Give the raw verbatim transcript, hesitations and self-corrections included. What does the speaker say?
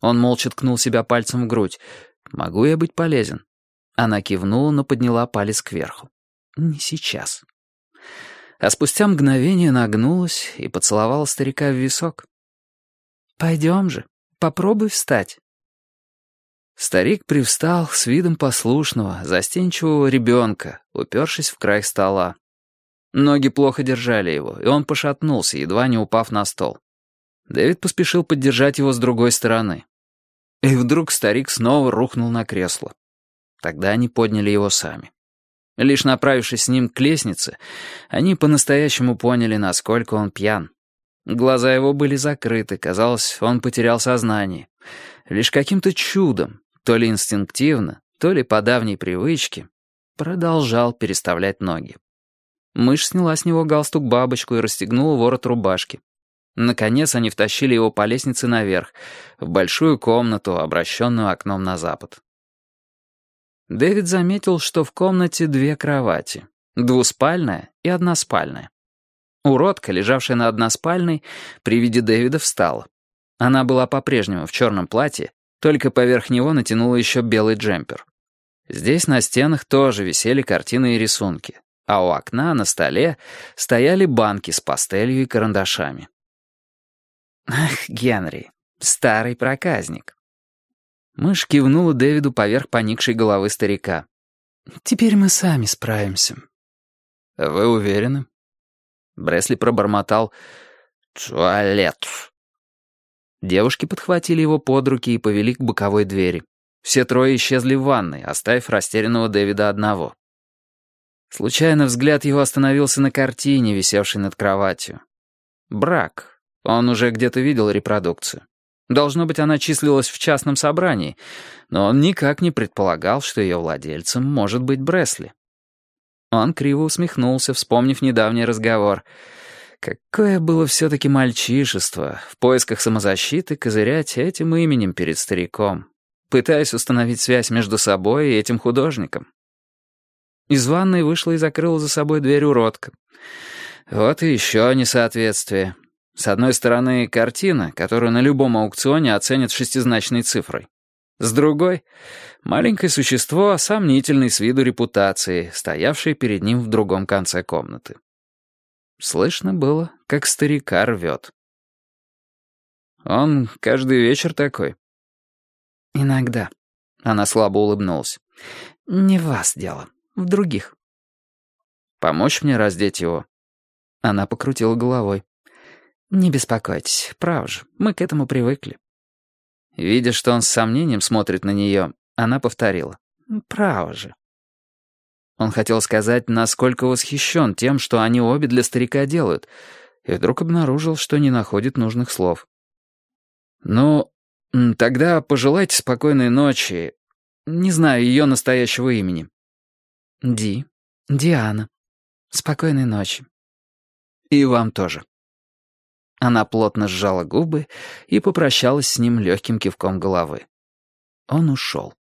Он молча ткнул себя пальцем в грудь. «Могу я быть полезен?» Она кивнула, но подняла палец кверху. «Не сейчас». А спустя мгновение нагнулась и поцеловала старика в висок. «Пойдем же, попробуй встать». Старик привстал с видом послушного, застенчивого ребенка, упершись в край стола. Ноги плохо держали его, и он пошатнулся, едва не упав на стол. Дэвид поспешил поддержать его с другой стороны. И вдруг старик снова рухнул на кресло. Тогда они подняли его сами. Лишь направившись с ним к лестнице, они по-настоящему поняли, насколько он пьян. Глаза его были закрыты, казалось, он потерял сознание. Лишь каким-то чудом, то ли инстинктивно, то ли по давней привычке, продолжал переставлять ноги. Мышь сняла с него галстук-бабочку и расстегнула ворот рубашки. Наконец они втащили его по лестнице наверх, в большую комнату, обращенную окном на запад. Дэвид заметил, что в комнате две кровати, двуспальная и односпальная. Уродка, лежавшая на односпальной, при виде Дэвида встала. Она была по-прежнему в черном платье, только поверх него натянула еще белый джемпер. Здесь на стенах тоже висели картины и рисунки, а у окна на столе стояли банки с пастелью и карандашами. «Ах, Генри, старый проказник». Мышь кивнула Дэвиду поверх поникшей головы старика. «Теперь мы сами справимся». «Вы уверены?» Бресли пробормотал «Туалет». Девушки подхватили его под руки и повели к боковой двери. Все трое исчезли в ванной, оставив растерянного Дэвида одного. Случайно взгляд его остановился на картине, висевшей над кроватью. Брак. Он уже где-то видел репродукцию. Должно быть, она числилась в частном собрании, но он никак не предполагал, что ее владельцем может быть Бресли. Он криво усмехнулся, вспомнив недавний разговор. Какое было все-таки мальчишество в поисках самозащиты козырять этим именем перед стариком, пытаясь установить связь между собой и этим художником. Из ванной вышла и закрыла за собой дверь уродка. Вот и еще несоответствие. С одной стороны, картина, которую на любом аукционе оценят шестизначной цифрой. С другой — маленькое существо, сомнительной с виду репутации, стоявшее перед ним в другом конце комнаты. Слышно было, как старика рвет. «Он каждый вечер такой?» «Иногда». Она слабо улыбнулась. «Не в вас дело, в других». «Помочь мне раздеть его?» Она покрутила головой. «Не беспокойтесь, право же, мы к этому привыкли». Видя, что он с сомнением смотрит на нее, она повторила. «Право же». Он хотел сказать, насколько восхищен тем, что они обе для старика делают, и вдруг обнаружил, что не находит нужных слов. «Ну, тогда пожелайте спокойной ночи. Не знаю ее настоящего имени». «Ди. Диана. Спокойной ночи». «И вам тоже». Она плотно сжала губы и попрощалась с ним легким кивком головы. Он ушел.